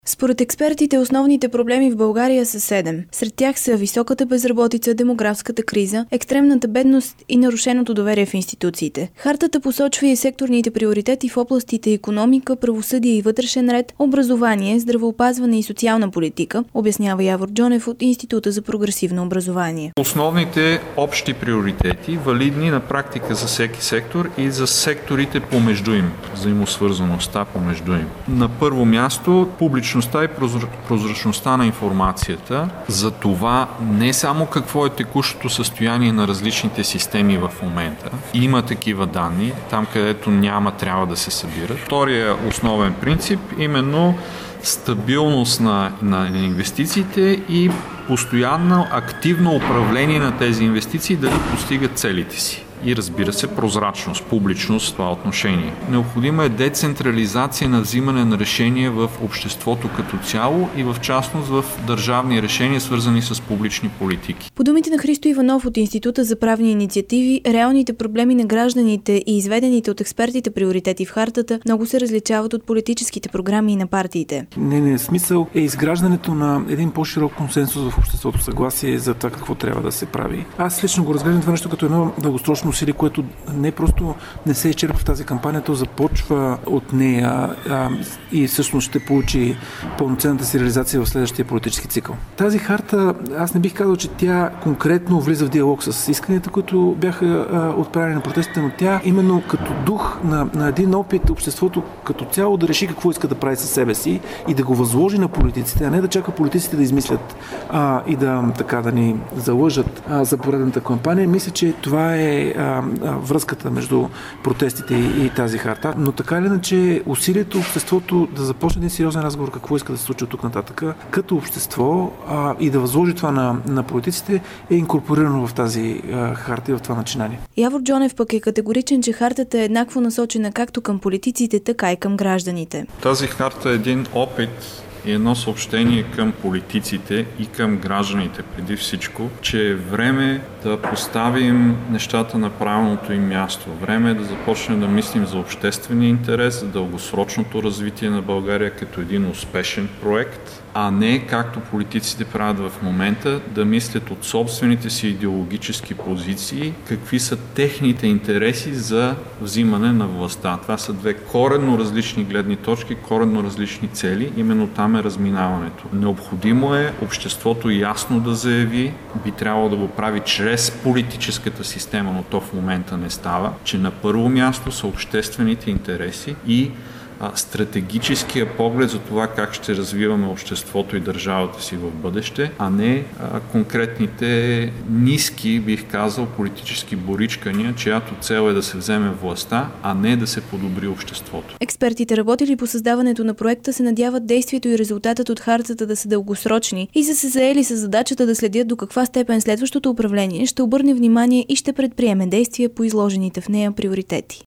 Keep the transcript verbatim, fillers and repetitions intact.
Според експертите, основните проблеми в България са седем. Сред тях са високата безработица, демографската криза, екстремната бедност и нарушеното доверие в институциите. Хартата посочва и секторните приоритети в областите икономика, правосъдие и вътрешен ред, образование, здравеопазване и социална политика, обяснява Явор Джонев от Института за прогресивно образование. Основните общи приоритети, валидни на практика за всеки сектор и за секторите помежду им, взаимосвързаността помежду им. На първо място, публичността и прозрачността на информацията за това не само какво е текущото състояние на различните системи в момента. Има такива данни, там където няма, трябва да се събират. Втория основен принцип, именно стабилност на, на инвестициите и постоянно активно управление на тези инвестиции, дали постигат целите си. И разбира се, прозрачност, публичност в това отношение. Необходима е децентрализация на взимане на решения в обществото като цяло и в частност в държавни решения, свързани с публични политики. По думите на Христо Иванов от Института за правни инициативи, реалните проблеми на гражданите и изведените от експертите приоритети в хартата много се различават от политическите програми и на партиите. Нейният смисъл е изграждането на един по-широк консенсус в обществото, съгласие за това какво трябва да се прави. Аз лично го разглеждам това нещо като едно дългосрочно усилие, което не просто не се изчерпва в тази кампания, то започва от нея а, и всъщност ще получи пълноценната си реализация в следващия политически цикъл. Тази харта, аз не бих казал, че тя конкретно влиза в диалог с исканията, които бяха а, отправени на протестите, но тя именно като дух на, на един опит обществото като цяло да реши какво иска да прави със себе си и да го възложи на политиците, а не да чака политиците да измислят а, и да, така, да ни залъжат а, за поредната кампания. Мисля, че това е а, връзката между протестите и, и тази харта. Но така или иначе усилието обществото да започне един сериозен разговор какво иска да се случи от тук нататък като общество а, и да възложи това на, на политиците е инкорпорирано в тази а, харта и в това начинание. Явор Джонев пък е категоричен, че хартата е еднакво насочена както към политиците, така и към гражданите. Тази харта е един опит и едно съобщение към политиците и към гражданите преди всичко, че е време да поставим нещата на правилното им място. Време е да започнем да мислим за обществения интерес, за дългосрочното развитие на България като един успешен проект, а не както политиците правят в момента, да мислят от собствените си идеологически позиции, какви са техните интереси за взимане на властта. Това са две коренно различни гледни точки, коренно различни цели, именно там е разминаването. Необходимо е обществото ясно да заяви, би трябвало да го прави чрез политическата система, но то в момента не става, че на първо място са обществените интереси и стратегическия поглед за това как ще развиваме обществото и държавата си в бъдеще, а не а, конкретните ниски, бих казал, политически боричкания, чиято цел е да се вземе властта, а не да се подобри обществото. Експертите, работили по създаването на проекта, се надяват действието и резултатът от хартата да са дългосрочни и са се заели с задачата да следят до каква степен следващото управление ще обърне внимание и ще предприеме действия по изложените в нея приоритети.